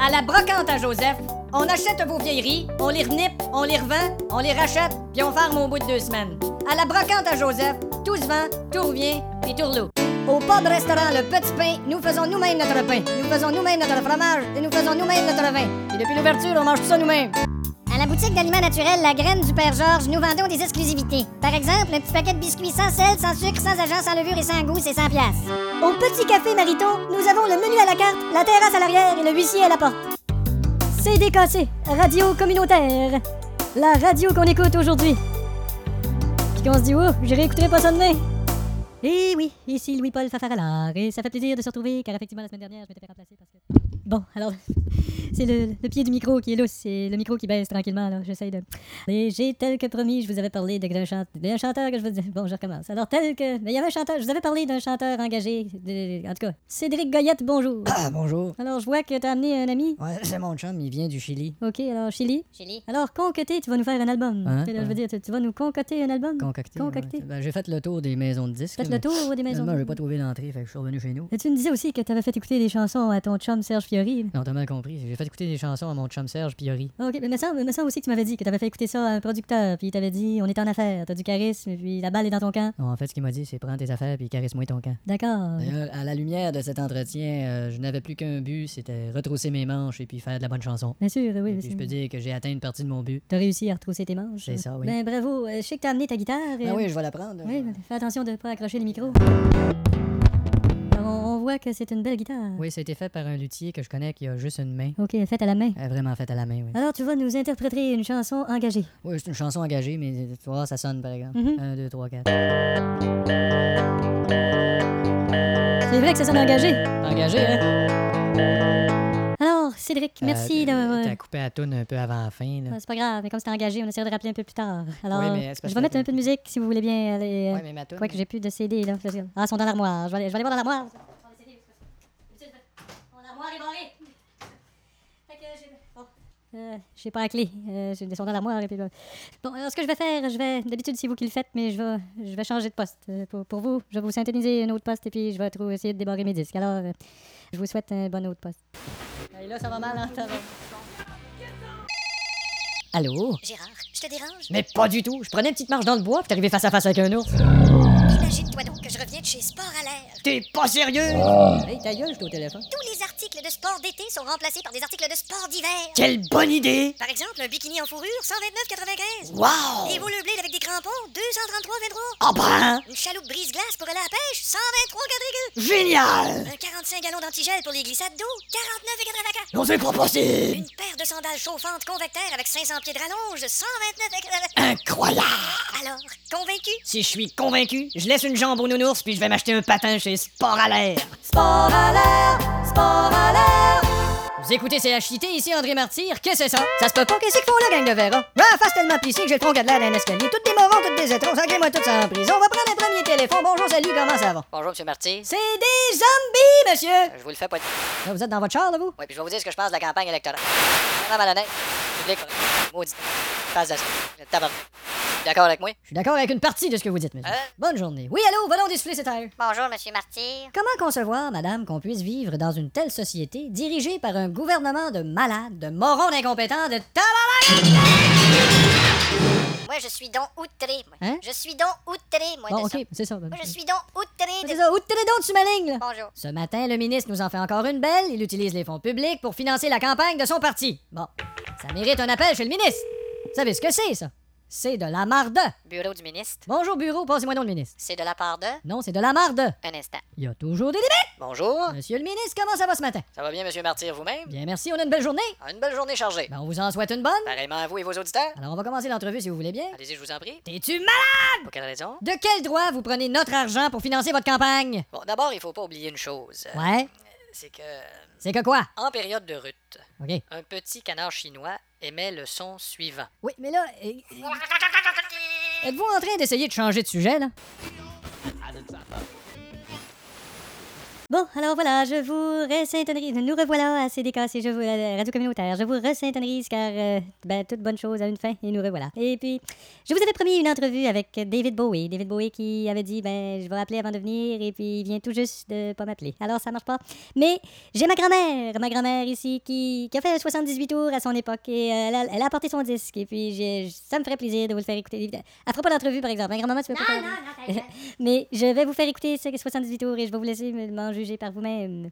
À la brocante à Joseph, on achète vos vieilleries, on les renipe, on les revend, on les rachète, puis on ferme au bout de 2 semaines. À la brocante à Joseph, tout se vend, tout revient, puis tout reloue. Au pub-restaurant Le Petit Pain, nous faisons nous-mêmes notre pain, nous faisons nous-mêmes notre fromage et nous faisons nous-mêmes notre vin. Et depuis l'ouverture, on mange tout ça nous-mêmes. À la boutique d'aliments naturels La Graine du Père Georges, nous vendons des exclusivités. Par exemple, un petit paquet de biscuits sans sel, sans sucre, sans agent, sans levure et sans goût, c'est 100$. Au Petit Café Mariton, nous avons le menu à la carte, la terrasse à l'arrière et le huissier à la porte. CDKC, radio communautaire. La radio qu'on écoute aujourd'hui. Puis qu'on se dit, oh, je réécouterai pas ça demain. Eh oui, ici Louis-Paul Fafaralard, et ça fait plaisir de se retrouver, car effectivement, la semaine dernière, je m'étais fait remplacer parce que... Bon, alors, c'est le pied du micro qui est lousse, c'est le micro qui baisse tranquillement, là, j'essaye de... Et j'ai tel que promis, je vous avais parlé d'un chanteur que je vous dis... Bon, je recommence. Alors, tel que... Mais il y avait un chanteur, je vous avais parlé d'un chanteur engagé, en tout cas, Cédric Goyette, bonjour. Ah, bonjour. Alors, je vois que t'as amené un ami. Ouais, c'est mon chum, il vient du Chili. OK, alors, Chili. Chili. Alors, concocter, tu vas nous faire un album. Hein? Je veux dire, tu vas nous concocter un album. Concocté. Concocté. Ouais. Ben, j'ai fait le tour des maisons de disques. Faites le tour des maisons. Finalement, j'ai pas trouvé l'entrée, fait que je suis revenu chez nous. Et tu me disais aussi que t'avais fait écouter des chansons à ton chum Serge Fiori. Non, t'as mal compris. J'ai fait écouter des chansons à mon chum Serge Piori. OK, mais me semble aussi que tu m'avais dit que t'avais fait écouter ça à un producteur, puis il t'avait dit on est en affaires, t'as du charisme, puis la balle est dans ton camp. Non, en fait, ce qu'il m'a dit, c'est prends tes affaires puis caresse-moi ton camp. D'accord. D'ailleurs, à la lumière de cet entretien, je n'avais plus qu'un but, c'était retrousser mes manches et puis faire de la bonne chanson. Bien sûr, oui. Et puis je peux dire que j'ai atteint une partie de mon but. T'as réussi à retrousser tes manches. C'est ça, oui. Ben bravo, je sais que t'as amené ta guitare. Ah oui, je vais la prendre. Oui, mais fais attention de pas accrocher les micros. Alors, on voit que c'est une belle guitare. Oui, ça a été fait par un luthier que je connais qui a juste une main. OK, faite à la main. Vraiment faite à la main, oui. Alors, tu vas nous interpréter une chanson engagée. Oui, c'est une chanson engagée, mais tu vois, ça sonne par exemple. Mhm. 1, 2, 3, 4. C'est vrai que ça sonne engagé. Engagé, hein? Alors, Cédric, merci de... T'as coupé la toune un peu avant la fin, là. C'est pas grave, mais comme c'est engagé, on essaiera de rappeler un peu plus tard. Alors, Oui, mais c'est parce je vais que- mettre un peu de musique si vous voulez bien aller... Ouais, mais ma toune. Quoi que j'ai plus de CD, là. Ah, ils sont dans l'armoire. Je vais aller voir dans l'armoire. Mon armoire est barrée. Fait que j'ai... Bon. J'ai pas la clé. Ils sont dans l'armoire. Et puis, bon, alors ce que je vais faire, d'habitude, c'est vous qui le faites, mais je vais changer de poste. Pour vous, je vais vous synthétiser un autre poste et puis je vais essayer de débarrer mes disques. Alors, je vous souhaite un bon autre poste. Et là, ça va mal, hein? Allô? Gérard, je te dérange? Mais pas du tout. Je prenais une petite marche dans le bois puis t'es arrivé face à face avec un ours. Imagine-toi donc que je reviens de chez Sport à l'air. T'es pas sérieux? Hey, ta gueule, je suis au téléphone. Tous les articles de sport d'été sont remplacés par des articles de sport d'hiver. Quelle bonne idée! Par exemple, un bikini en fourrure, 129,95. Wow! Des rollerblades avec des crampons, 233,23. Ah ben! Une chaloupe brise-glace pour aller à la pêche, 123,4. Génial! Un 45 gallons d'antigel pour les glissades d'eau, 49,84. Non, c'est pas possible! Une paire de sandales chauffantes convecteurs avec 500 pieds de rallonge, 129,84. Incroyable! Alors, convaincu? Si je suis convaincu, je laisse une jambe au nounours puis je vais m'acheter un patin chez Sport à l'air. Sport à l'air, sport à l'air. Vous écoutez CHIT, ici André Martyr, qu'est-ce que c'est ça? Ça se peut pas, qu'est-ce qu'ils font là, gang de verra? La face tellement plissée que j'ai le tronc de l'air d'un escalier. Toutes des morons, toutes des étrons, sacrez-moi tout ça en prison. On va prendre un premier téléphone. Bonjour, salut, comment ça va? Bonjour, monsieur Marty. C'est des zombies, monsieur! Je vous le fais pas. Là, vous êtes dans votre char, là, vous? Oui, puis je vais vous dire ce que je pense de la campagne électorale. Vraiment malhonnête. Public, maudit. Passe de tabarnak. D'accord avec moi? Je suis d'accord avec une partie de ce que vous dites, monsieur. Hein? Bonne journée. Oui, allô, volons disfler cet air. Bonjour, monsieur Martyr. Comment concevoir, madame, qu'on puisse vivre dans une telle société dirigée par un gouvernement de malades, de morons d'incompétents, de tabarnak? Moi, je suis donc outré. Moi. Hein? Je suis donc outré, moi, Bon, de ça. OK, c'est ça. Moi, je suis donc outré C'est de... ça. Où t'es donc, tu m'alignes, là? Bonjour. Ce matin, le ministre nous en fait encore une belle. Il utilise les fonds publics pour financer la campagne de son parti. Bon, ça mérite un appel chez le ministre. Vous savez ce que c'est, ça? C'est de la marde. Bureau du ministre. Bonjour, bureau, passez-moi donc le ministre. C'est de la part de... Non, c'est de la marde. Un instant. Il y a toujours des limites. Bonjour. Monsieur le ministre, comment ça va ce matin? Ça va bien, monsieur Martyr, vous-même? Bien, merci, on a une belle journée. Une belle journée chargée. Ben, on vous en souhaite une bonne. Pareillement à vous et vos auditeurs. Alors, on va commencer l'entrevue si vous voulez bien. Allez-y, je vous en prie. T'es-tu malade? Pour quelle raison? De quel droit vous prenez notre argent pour financer votre campagne? Bon, d'abord, il faut pas oublier une chose. Ouais. C'est que... C'est que quoi? En période de rut, OK. un petit canard chinois émet le son suivant. Oui, mais là... êtes-vous en train d'essayer de changer de sujet, là? Bon, alors voilà, je vous resyntorise. Nous revoilà à CDKC, Radio Communautaire. Je vous resyntorise car, toute bonne chose a une fin et nous revoilà. Et puis, je vous avais promis une entrevue avec David Bowie. David Bowie qui avait dit, je vais appeler avant de venir et puis il vient tout juste de pas m'appeler. Alors, ça marche pas. Mais j'ai ma grand-mère ici qui a fait 78 tours à son époque et elle a apporté son disque. Et puis, ça me ferait plaisir de vous le faire écouter. Elle fera pas d'entrevue, par exemple. Ma grand-maman, tu peux pas faire... Non, mais je vais vous faire écouter ces 78 tours et je vais vous laisser m'en juger par vous-même.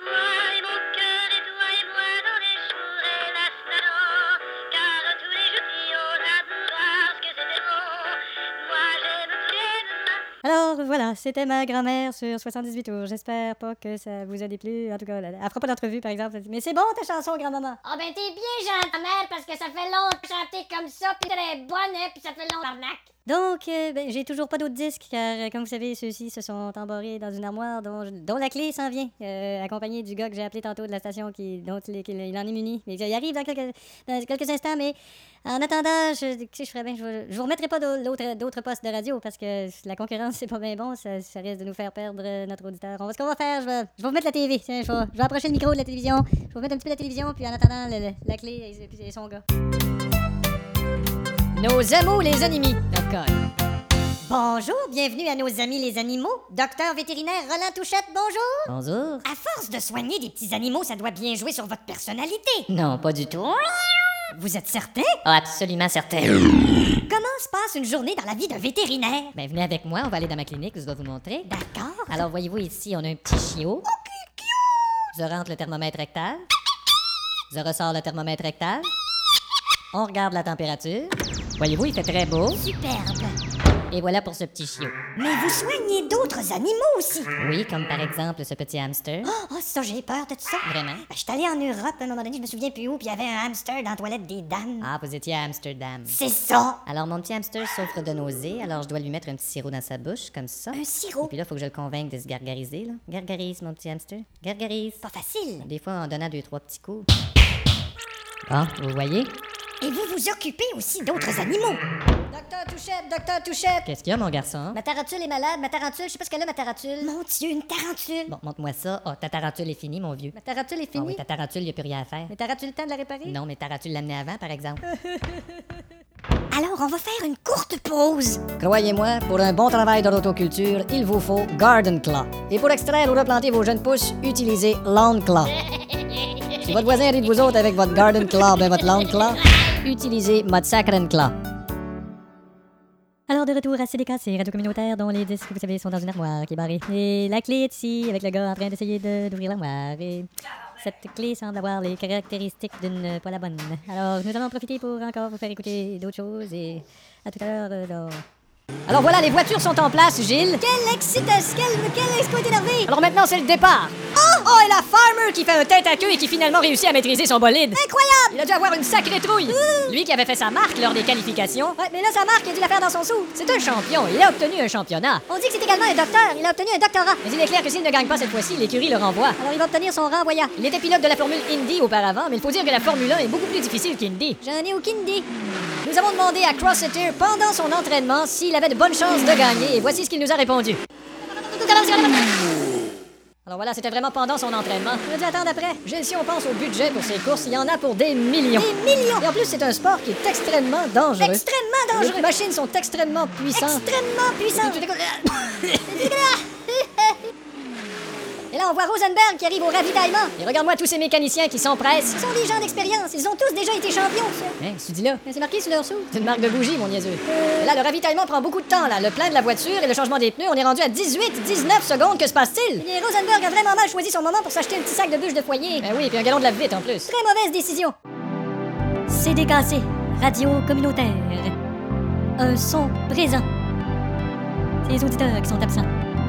Alors voilà, c'était ma grand-mère sur 78 tours. J'espère pas que ça vous a déplu. En tout cas, elle fera pas d'entrevue, par exemple. Mais c'est bon ta chanson, grand-maman. Ah ben t'es bien gentille, mère, parce que ça fait longtemps que chanter comme ça, pis très bonne, hein, pis ça fait longtemps, arnaque. Donc, j'ai toujours pas d'autres disques, car, comme vous savez, ceux-ci se sont embarrés dans une armoire dont la clé s'en vient, accompagné du gars que j'ai appelé tantôt de la station, dont il en est muni. Mais il arrive dans quelques instants, mais en attendant, je ferais bien, je vous remettrai pas d'autres postes de radio, parce que la concurrence, c'est pas bien bon, ça risque de nous faire perdre notre auditeur. Ce qu'on va faire, je vais vous remettre la TV. Tiens, je vais approcher le micro de la télévision, je vais vous mettre un petit peu la télévision, puis en attendant, la clé et son gars. Nos amours les animés. D'accord. Bonjour, bienvenue à nos amis les animaux. Docteur vétérinaire Roland Touchette, bonjour. Bonjour. À force de soigner des petits animaux, ça doit bien jouer sur votre personnalité. Non, pas du tout. Vous êtes certain? Absolument certain. Comment se passe une journée dans la vie d'un vétérinaire? Venez avec moi, on va aller dans ma clinique, je dois vous montrer. D'accord. Alors, voyez-vous ici, on a un petit chiot. Je rentre le thermomètre rectal. Je ressors le thermomètre rectal. On regarde la température. Voyez-vous, il fait très beau. Superbe. Et voilà pour ce petit chiot. Mais vous soignez d'autres animaux aussi. Oui, comme par exemple ce petit hamster. Oh, ça, j'ai peur de tout ça. Vraiment? Je suis allée en Europe à un moment donné, je me souviens plus où, puis il y avait un hamster dans la toilette des dames. Ah, vous étiez à Amsterdam. C'est ça. Alors, mon petit hamster souffre de nausées, alors je dois lui mettre un petit sirop dans sa bouche, comme ça. Un sirop? Et puis là, il faut que je le convainque de se gargariser, là. Gargarise, mon petit hamster. Gargarise. Pas facile. Des fois, en donnant 2-3 petits coups. Ah, vous voyez? Et vous vous occupez aussi d'autres animaux. Docteur Touchette. Qu'est-ce qu'il y a, mon garçon? Ma tarentule est malade, ma tarentule, je sais pas ce qu'elle a, ma tarentule. Mon Dieu, une tarentule. Bon, montre-moi ça. Ah, ta tarentule est finie, mon vieux. Ma tarentule est Ah finie. oui, ta tarentule, il n'y a plus rien à faire. Mais t'auras-tu le temps de la réparer? Non, mais ta tu l'amener avant, par exemple. Alors, on va faire une courte pause. Croyez-moi, pour un bon travail de l'autoculture, il vous faut Garden Claw. Et pour extraire ou replanter vos jeunes pousses, utilisez Lawn Claw. Si votre voisin rit de vous autres avec votre Garden Claw, votre Lawn Claw, utilisez votre Sacred Claw. Alors, de retour à CDKC, Radio Communautaire, dont les disques, vous savez, sont dans une armoire qui est barrée. Et la clé est ici, avec le gars en train d'essayer d'ouvrir l'armoire. Et cette clé semble avoir les caractéristiques d'une pas la bonne. Alors, nous allons en profiter pour encore vous faire écouter d'autres choses. Et à tout à l'heure, Alors voilà, les voitures sont en place, Gilles. Quelle excitation! Quel exploit énervé! Alors maintenant, c'est le départ. Oh, et la Farmer qui fait un tête à queue et qui finalement réussit à maîtriser son bolide. Incroyable! Il a dû avoir une sacrée trouille. Lui qui avait fait sa marque lors des qualifications. Ouais, mais là, sa marque, il a dû la faire dans son sou. C'est un champion. Il a obtenu un championnat. On dit que c'est également un docteur. Il a obtenu un doctorat. Mais il est clair que s'il ne gagne pas cette fois-ci, l'écurie le renvoie. Alors, il va obtenir son renvoyant. Il était pilote de la Formule Indy auparavant, mais il faut dire que la Formule 1 est beaucoup plus difficile qu'Indy. J'en ai aucune idée. Nous avons demandé à Crosseter pendant son entraînement s'il avait de bonnes chances de gagner, et voici ce qu'il nous a répondu. Alors voilà, c'était vraiment pendant son entraînement. On a dû attendre après. Gilles, si on pense au budget pour ces courses, il y en a pour des millions. Des millions! Et en plus, c'est un sport qui est extrêmement dangereux. Extrêmement Les dangereux. machines sont extrêmement puissantes. Extrêmement puissant. Et là, on voit Rosenberg qui arrive au ravitaillement. Et regarde-moi tous ces mécaniciens qui s'empressent. Ce sont des gens d'expérience. Ils ont tous déjà été champions, ça. Hein, tu dis là? Mais c'est marqué sur leur sou. C'est une marque de bougie, mon niaiseux. Et là, le ravitaillement prend beaucoup de temps, là. Le plein de la voiture et le changement des pneus, on est rendu à 18-19 secondes. Que se passe-t-il? Et Rosenberg a vraiment mal choisi son moment pour s'acheter un petit sac de bûches de foyer. Ben oui, et puis un galon de lave-vite en plus. Très mauvaise décision. CDKC, Radio Communautaire. Un son présent. C'est les auditeurs qui sont absents.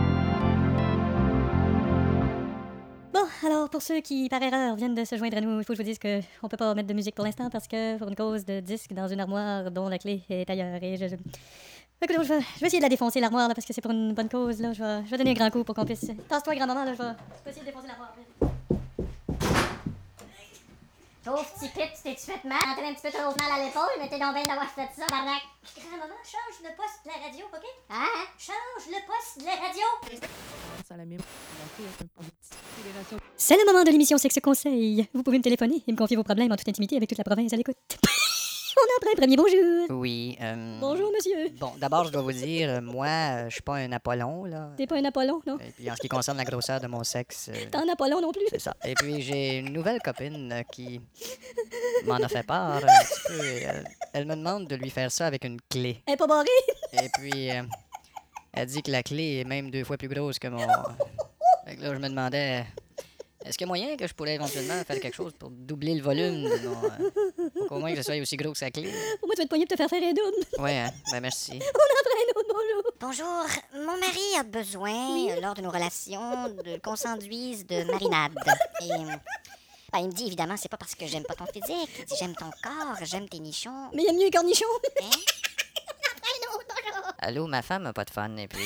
Bon, alors pour ceux qui, par erreur, viennent de se joindre à nous, il faut que je vous dise qu'on peut pas mettre de musique pour l'instant parce que pour une cause de disque dans une armoire dont la clé est ailleurs. Et écoutez, je vais essayer de la défoncer l'armoire là, parce que c'est pour une bonne cause. Là. Je vais donner un grand coup pour qu'on puisse... Tasse-toi, grand-maman, là, je vais essayer de défoncer l'armoire. Pauvre petit pit, tu t'es-tu fait mal? T'as un petit peu trop mal à l'épaule, mais t'es donc bien d'avoir fait ça, barnac. Grand-maman, change le poste de la radio, OK? Hein? Change le poste de la radio! Ça la même. C'est le moment de l'émission Sexe Conseil. Vous pouvez me téléphoner et me confier vos problèmes en toute intimité avec toute la province à l'écoute. On en prend un premier bonjour. Oui. Bonjour, monsieur. Bon, d'abord, je dois vous dire, moi, je suis pas un Apollon, là. T'es pas un Apollon, non? Et puis, en ce qui concerne la grosseur de mon sexe, T'es un Apollon non plus? c'est ça. Et puis, j'ai une nouvelle copine qui m'en a fait part un petit peu. Et elle me demande de lui faire ça avec une clé. Elle est pas barrée? Et puis, elle dit que la clé est même 2 fois plus grosse que mon... Fait que là, je me demandais, est-ce qu'il y a moyen que je pourrais éventuellement faire quelque chose pour doubler le volume de mon... pour qu'au moins que ce soit aussi gros que sa clé? Pour moi, tu vas te poigner pour te faire faire un double. Ouais, hein? Ben merci. On en prend un autre bonjour. Bonjour, mon mari a besoin, lors de nos relations, qu'on s'enduise de marinade. Et il me dit évidemment, c'est pas parce que j'aime pas ton physique. Il dit j'aime ton corps, j'aime tes nichons. Mais il y a mieux les cornichons. Hein? Allô, ma femme a pas de fun, et puis,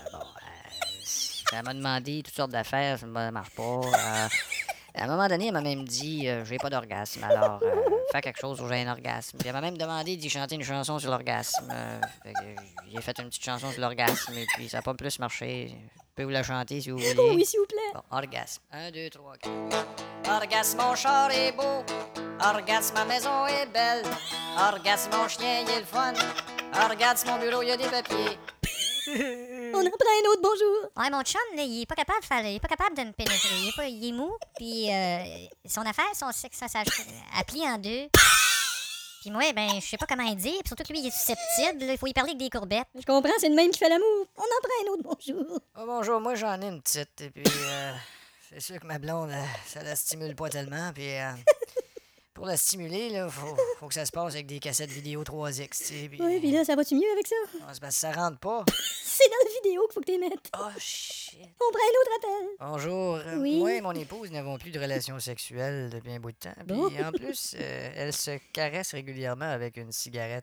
elle m'a demandé toutes sortes d'affaires, ça ne marche pas. À un moment donné, elle m'a même dit, j'ai pas d'orgasme, alors fais quelque chose où j'ai un orgasme. Puis elle m'a même demandé d'y chanter une chanson sur l'orgasme. J'ai fait une petite chanson sur l'orgasme, et puis ça n'a pas plus marché. Je peux vous la chanter si vous voulez. Oh oui, s'il vous plaît. Bon, orgasme. 1, 2, 3, 4. Orgasme, mon char est beau. Orgasme, ma maison est belle. Orgasme, mon chien, il est le fun. Orgasme, mon bureau, il y a des papiers. On en prend un autre bonjour. Ouais, mon chum, là, il est pas capable de faire, il est pas capable de me pénétrer. Il est mou, puis son affaire, son sexe, ça plie en deux. Puis moi, ben, je sais pas comment il dit, puis surtout que lui, il est susceptible, là, il faut y parler avec des courbettes. Je comprends, c'est le même qui fait l'amour. On en prend un autre bonjour. Oh, bonjour, moi j'en ai une petite, et puis c'est sûr que ma blonde, ça la stimule pas tellement, puis pour la stimuler, là, faut que ça se passe avec des cassettes vidéo 3X, tu sais, puis... Oui, puis là, ça va-tu mieux avec ça? C'est parce que ça rentre pas. C'est dans la vidéo qu'il faut que tu mettes. Oh, shit. On prend un autre appel. Bonjour. Oui. Moi et mon épouse n'avons plus de relations sexuelles depuis un bout de temps. Puis Bon. en plus, elle se caresse régulièrement avec une cigarette.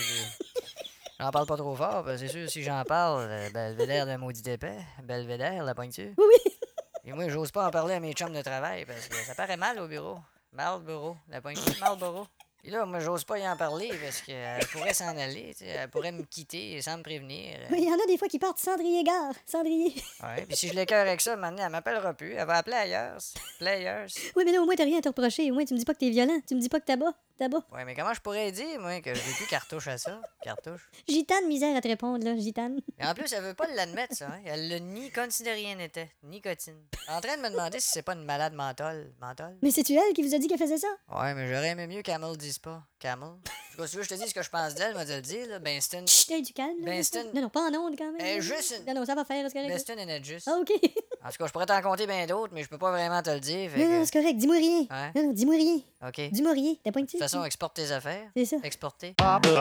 J'en parle pas trop fort, parce que c'est sûr, si j'en parle, Belvédère de maudit épais. Belvédère, la pointe-tu? Oui. Et moi, j'ose pas en parler à mes chums de travail, parce que ça paraît mal au bureau. Marlboro, la pointe-tu, Marlboro. Et là, moi, j'ose pas y en parler, parce qu'elle pourrait s'en aller, tu sais, elle pourrait me quitter sans me prévenir. Oui, il y en a des fois qui partent Cendrier-Gare. Cendrier. Ouais, puis si je l'écœure avec ça, maintenant, elle m'appellera plus. Elle va appeler ailleurs. Players. Oui, mais là, au moins, t'as rien à te reprocher. Au moins, tu me dis pas que t'es violent. Tu me dis pas que t'abats. Ouais, mais comment je pourrais dire, moi, que j'ai plus cartouche à ça? Cartouche. Gitane, misère à te répondre, là, gitane. Et en plus, elle veut pas l'admettre, ça. Hein? Elle le nie comme si de rien n'était. Nicotine. En train de me demander si c'est pas une malade mentale. Mentale? Mais c'est-tu elle qui vous a dit qu'elle faisait ça? Ouais, mais j'aurais aimé mieux qu'elle me le dise pas. Camel. En tout cas, si tu veux, je te dis ce que je pense d'elle, m'a dit le dire, là. Ben, c'est une. Chut, hey, du calme, là. Ben, c'est une. Non, non, pas en onde, quand même. Elle est juste une. Non, non, ça va faire, c'est correct. Ben, c'est une énergie. Ah, OK. En tout cas, je pourrais t'en compter bien d'autres, mais je peux pas vraiment te le dire. Fait Non, non, que... c'est correct. Dis-moi rien. Ouais. Non, non, dis-moi rien. OK. De Dis-moi rien. T'as pas une toute façon, exporte tes affaires. C'est ça. Exporter.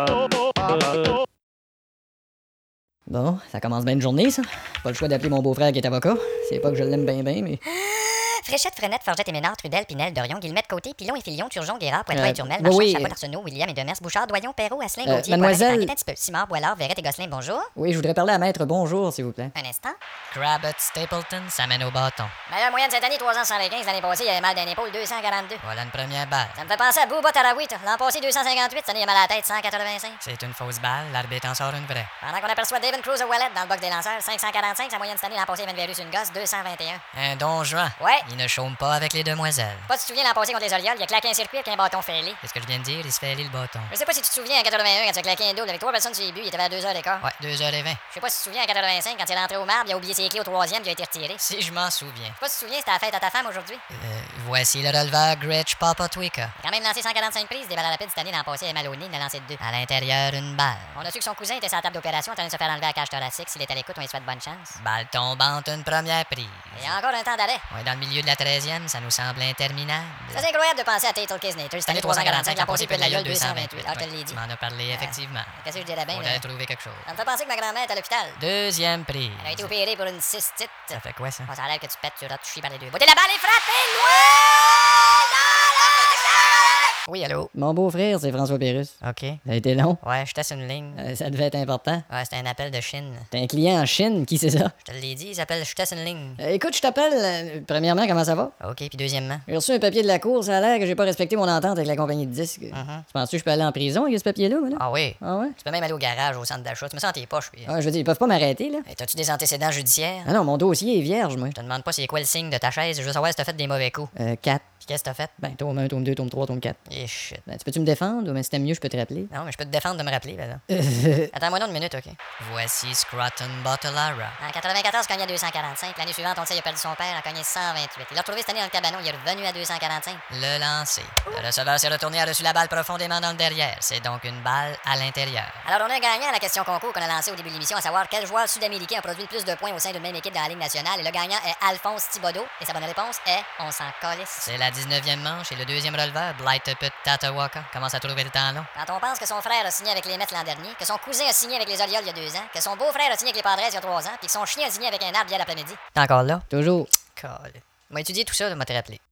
Bon, ça commence bien une journée, ça. Pas le choix d'appeler mon beau-frère qui est avocat. C'est pas que je l'aime bien, mais... Fréchette, Frenette, Forgette et Ménard, Trudel, Pinel, Dorion, Guillemette, Côté, Pilon et Filion, Turgeon, Guérard, Poitras et Turmel, Marchand, oui. Chapeau, Arsenault, William et Demers, Bouchard, Doyon, Perrault, Asselin, Gauthier, mademoiselle- Poiret, un petit peu, Simard, Boilard, Verrette et Gosselin, bonjour. Oui, je voudrais parler à Maître Bonjour, s'il vous plaît. Un instant. Crabbit Stapleton, ça mène au bâton. Mais la moyenne cette année, 375. L'année passée, il y avait mal d'un épaule, 242. Voilà une première balle. Ça me fait penser à Bouba Taraoui. L'an passé, 258. Cette année, il a mal à la tête, 185. C'est une fausse balle, l'arbitre en sort une vraie. Pendant qu'on aperçoit David Cruz au Wallet dans le box des lanceurs, 545. Sa moyenne cette année, l'an passé, il avait une virus, une gosse, 221. Un don Juan. Ouais. Il ne chôme pas avec les demoiselles. Pas si tu te souviens, l'an passé contre les Orioles, il a claqué un circuit avec un bâton fêlé. Qu'est-ce que je viens de dire? Il se fait aller le bâton. Je sais pas si tu te souviens, en 81, quand tu as claqué un double avec 3 personnes sur les buts, il était vers 2h15. Ouais, 2h20. Je sais pas si tu te souviens, en 85, quand il est rentré au marbre, il a oublié ses clés au 3e, puis il a été retiré. Si je m'en souviens. Je sais pas si tu te souviens, c'était la fête à ta femme aujourd'hui. Voici le releveur Gretsch Papa Twika. Il a quand même lancé 145 prises, des balles rapides cette année, l'an passé, il a mal au nez, il en a lancé 2. À l'intérieur, une balle. On a su que son cousin était sur la table d'opération en train de se faire enlever la cage thoracique. S'il est à l'écoute, on lui souhaite bonne chance. Balle tombante, une première prise. Et encore un temps d'arrêt. Ouais, dans le milieu de la 13e, ça nous semble interminable. C'est assez incroyable de penser à Tatel Kisnater. Cette année 345, l'an passé, peu de la gueule, 228. Ah, je te l'ai dit. Tu m'en as parlé, effectivement. Qu'est-ce que je dirais bien? On là? a trouvé quelque chose. Ça me fait penser que ma grand-mère est à l'hôpital. Deuxième prise. Elle a été opérée pour une cystite. Ça fait quoi, ça? Bon, ça a l'air que tu pètes, tu rates, tu chies par les deux bouts. Et la balle est frappée! Loin! Dans la Oui, allô? Mon beau-frère, c'est François Pérusse. OK. Ça a été long. Ouais, j'étais sur une ligne. Ça devait être important. Ouais, c'était un appel de Chine. T'as un client en Chine, qui c'est ça? Je te l'ai dit, il s'appelle j'étais sur une ligne. Écoute, je t'appelle. Premièrement, comment ça va? OK, puis deuxièmement. J'ai reçu un papier de la cour, ça a l'air que j'ai pas respecté mon entente avec la compagnie de disques. Tu penses que je peux aller en prison avec ce papier-là, moi, là? Ah oui. Ah ouais? Tu peux même aller au garage, au centre d'achat. Tu me sens dans tes poches, puis... Ah, je veux dire, ils peuvent pas m'arrêter, là. Hey, t'as-tu des antécédents judiciaires? Ah non, mon dossier est vierge, moi. Je te demande pas c'est quoi le signe de ta chaise, je veux savoir si t'as fait des mauvais coups. 4. Puis qu'est-ce que t'as fait? Ben, tome 1, tome 2, tome 3, tome 4. Eh shit. Ben, tu peux-tu me défendre? Mais si t'aimes mieux, je peux te rappeler. Non, mais je peux te défendre de me rappeler, là. Attends-moi une minute, OK? Voici Scroton Bottlara. En 94, il cognait 245. L'année suivante, on le sait, il a perdu son père, il a cogné 128. Il l'a retrouvé cette année dans le cabanon, il est revenu à 245. Le lancer. Le receveur s'est retourné, a reçu la balle profondément dans le derrière. C'est donc une balle à l'intérieur. Alors, on a un gagnant à la question concours qu'on a lancée au début de l'émission, à savoir quel joueur sud-américain a produit le plus de points au sein d'une même équipe dans la Ligue nationale. Et le gagnant est Alphonse Thibodeau. Et sa bonne réponse est on s'en calisse. C'est la 19e manche et le deuxième releveur, Blight Put Tatawaka, commence à trouver le temps long. Quand on pense que son frère a signé avec les Mets l'an dernier, que son cousin a signé avec les Orioles il y a 2 ans, que son beau-frère a signé avec les Padres il y a 3 ans, puis que son chien a signé avec un arbre hier après-midi. T'es encore là? Toujours. Colle. M'a étudié tout ça, de m'a te rappelé.